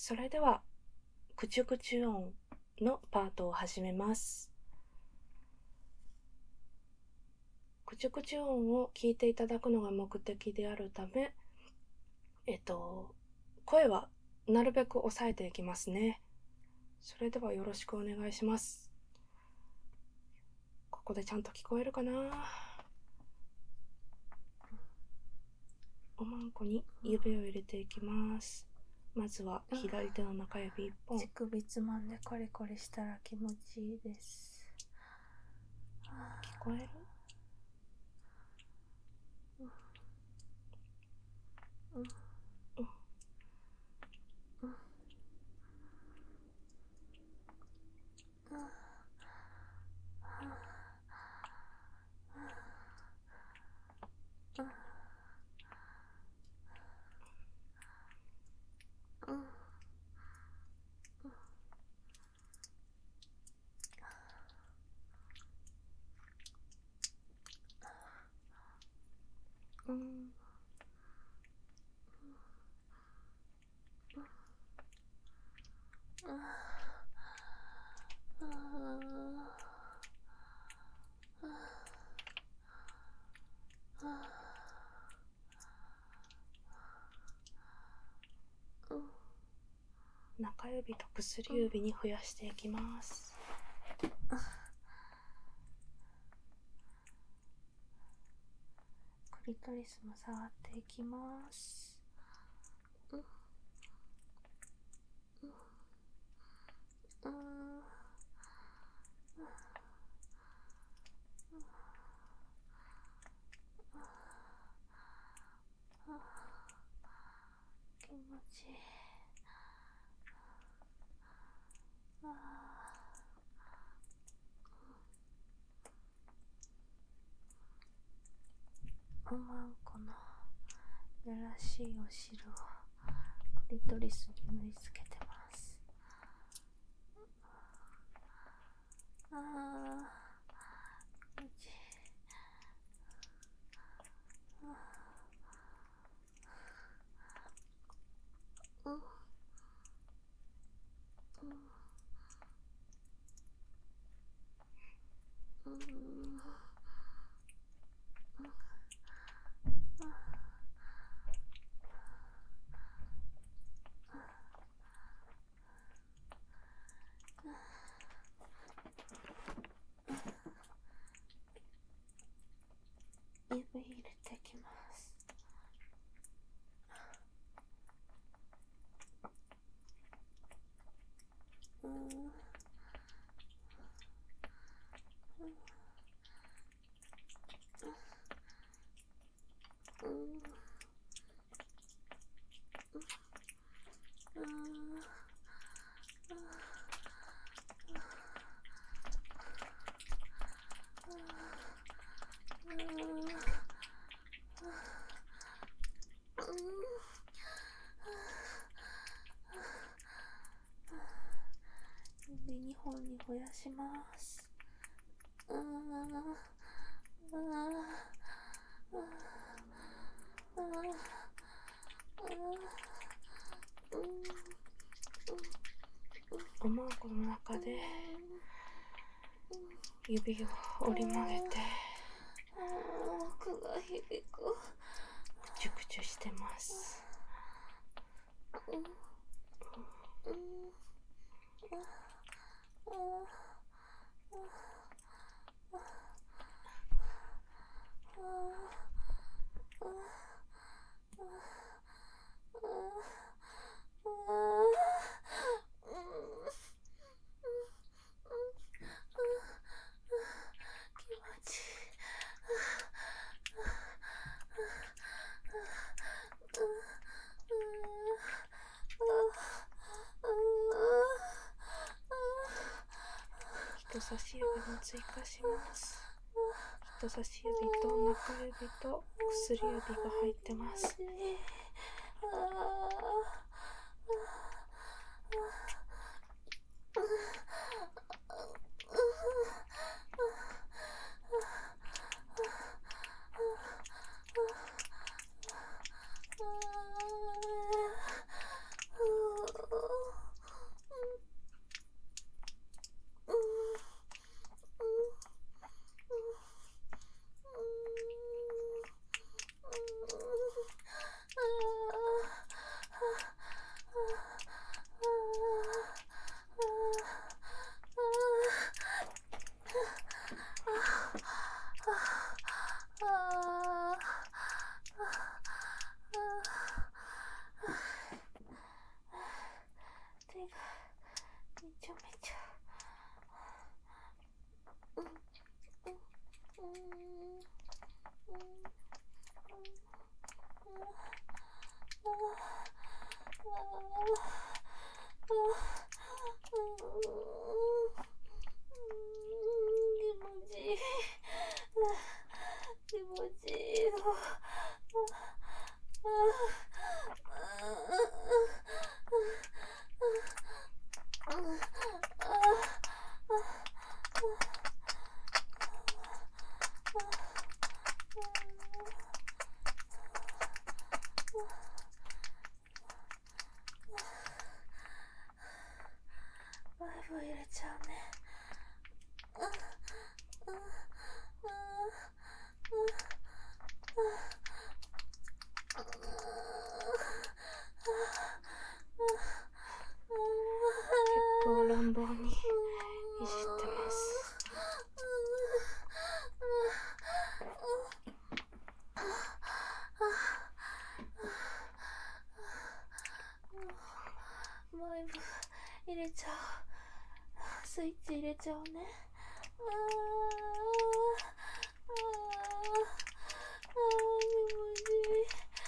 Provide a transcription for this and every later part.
それではくちゅくちゅ音のパートを始めます。くちゅくちゅ音を聞いていただくのが目的であるため、声はなるべく抑えていきますね。それではよろしくお願いします。ここでちゃんと聞こえるかな。おまんこに指を入れていきます。まずは左手の中指1本。 乳首つまんでコリコリしたら気持ちいいです。 聞こえる？中指と薬指に増やしていきます。 クリトリスも触っていきます。気持ちいい。おまんこのやらしいお汁をクリトリスに塗りつけてます。気持ちいい。指入れてきます。指2本に増やします。 おまんこの中で指を折り曲げて奥が響く。 くちゅくちゅしてます。人差し指も追加します。人差し指と中指と薬指が入ってます。 めちゃめちゃ気持ちいいよ。バイブ入れちゃうね。 結構乱暴にいじってます。 バイブ入れちゃう。スイッチ入れちゃうね。気持ちいい。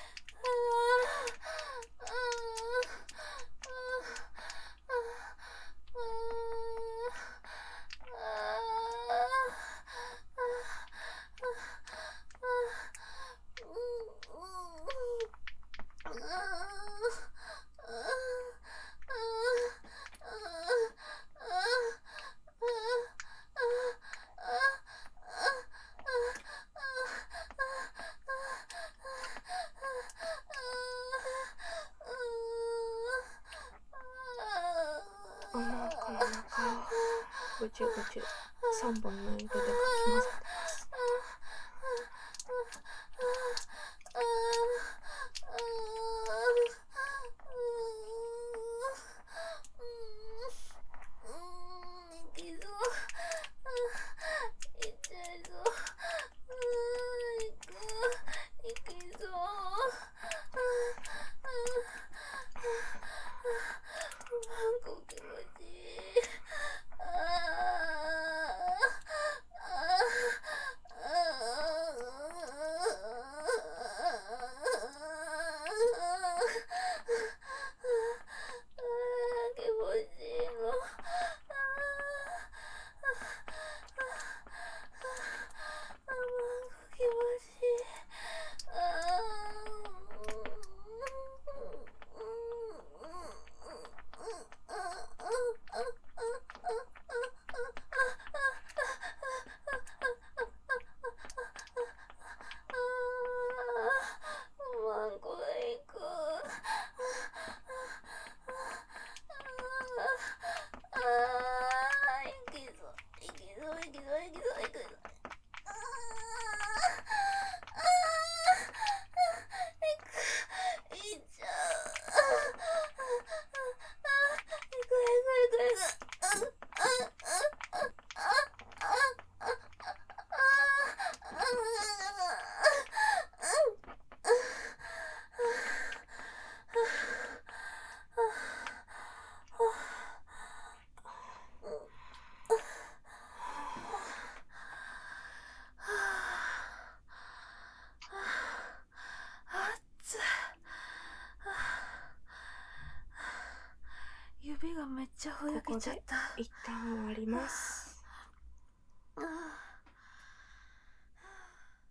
お腹の中をぐちゅぐちゅ3本の指でかき混ぜてます。指がめっちゃふやけちゃった。 ここで一旦終わります。